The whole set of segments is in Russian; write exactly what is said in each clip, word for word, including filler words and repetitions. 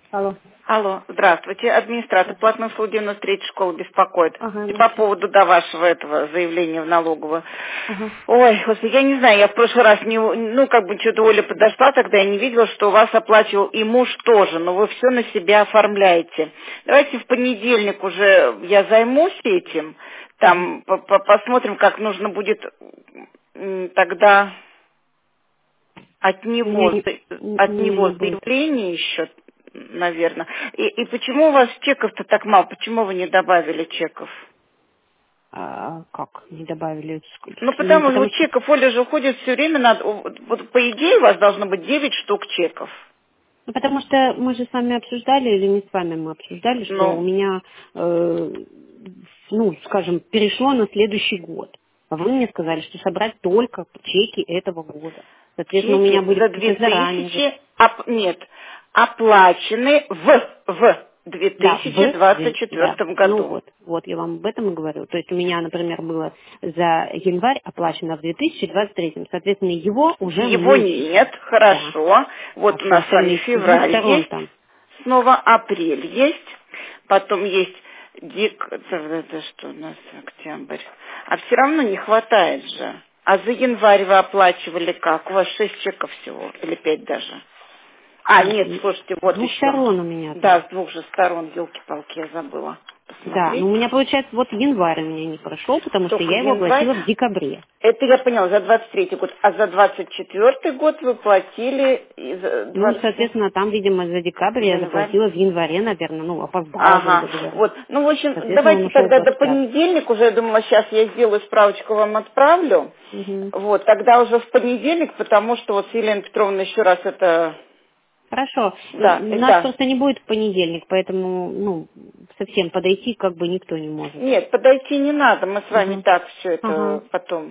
Алло. Алло, здравствуйте. Администратор Здравствуйте. платной услуги у нас третьей школы беспокоит. Ага, И по здравствуйте. поводу до вашего этого заявления в налоговую. Ага. Ой, господи, я не знаю, я в прошлый раз не, ну, как бы что-то Оля подошла, тогда я не видела, что у вас оплачивал и муж тоже, но вы все на себя оформляете. Давайте в понедельник уже я займусь этим, Ага. там по- по- посмотрим, как нужно будет м, тогда от У меня него, не, за- у от меня не него будет. заявление еще, наверное. И, и почему у вас чеков-то так мало? Почему вы не добавили чеков? А, как не добавили? Ну, Ну, потому что у потому что, чеков Оля же уходит все время, надо, вот, вот по идее у вас должно быть девять штук чеков. ну, потому что мы же с вами обсуждали, или не с вами мы обсуждали, что у Ну, меня, э, ну, скажем, перешло на следующий год. А вы мне сказали, что собрать только чеки этого года. Соответственно, у меня чеки будет за две список заранее. же. тысячи, оп- нет, оплачены в, в Да, в, две тысячи двадцать две- да, четвёртом ну году. вот, вот я вам об этом и говорю. То есть у меня, например, было за январь оплачено в две тысячи двадцать третьем, соответственно, его уже Его мне списали. нет, Да. хорошо. А Вот у все нас с вами остальные с двух февраль сторон есть, там. снова апрель есть, потом есть дик... Это это что у нас октябрь? А все равно не хватает же. А за январь вы оплачивали как? У вас шесть чеков всего, или пять даже. А, Нет, нет, м, слушайте, с вот двух еще. сторон у меня Да, там. с двух же сторон, елки-палки, я забыла Да, но посмотреть. у меня, получается, вот январь у меня не прошел, потому что Только я его январь. оплатила в декабре. Это я поняла, за двадцать третий год. А за двадцать четвёртый год вы платили и за Ну, двадцать соответственно, там, видимо, за декабрь я январь. заплатила в январе, наверное, ну, опоздала, Ага, грубо говоря. вот. Ну, в общем, Соответственно, он давайте ушел в тогда до двадцать пятый. понедельника уже, я думала, сейчас я сделаю справочку, вам отправлю. Угу. Вот, тогда уже в понедельник, потому что вот с Еленой Петровной еще раз это... Хорошо. Да, М, и Нас да. просто не будет в понедельник, поэтому, ну, совсем подойти как бы никто не может. Нет, подойти не надо, мы с вами Ага. так все Ага. это потом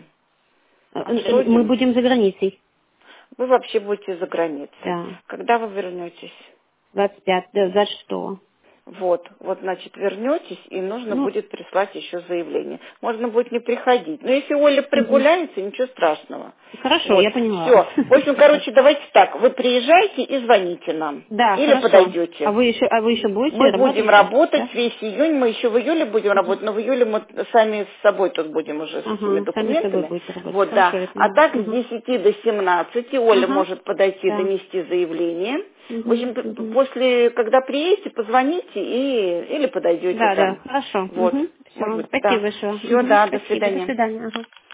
Э, э, Мы обсудим. будем за границей. Вы вообще будете за границей. Да. Когда вы вернетесь? двадцать пятого, да, двадцать шестого. Вот, вот, значит, вернетесь, и нужно Ну, будет прислать еще заявление. Можно будет не приходить. Но если Оля мгм. прогуляется, ничего страшного. Хорошо, Вот, я поняла. все. В общем, короче, давайте так. Вы приезжайте и звоните нам. Да, Или хорошо. А подойдете. вы еще, а вы еще будете, Мы будем работаете? работать Да? весь июнь, мы еще в июле будем Мгм. работать, но в июле мы сами с собой тут будем уже с этими Ага, сами с собой документами. будете работать. Вот, да. Хорошо, я А поняла. так с Ага. десяти до семнадцати Оля Ага. может подойти, Да. донести заявление. В Угу, общем, п- п- угу. после, когда приедете, позвоните и, или подойдете Да, да, там. хорошо. Вот. Угу. Может Все, быть, спасибо да. большое. Все, Угу. да, до Спасибо, до свидания. свидания. Ага.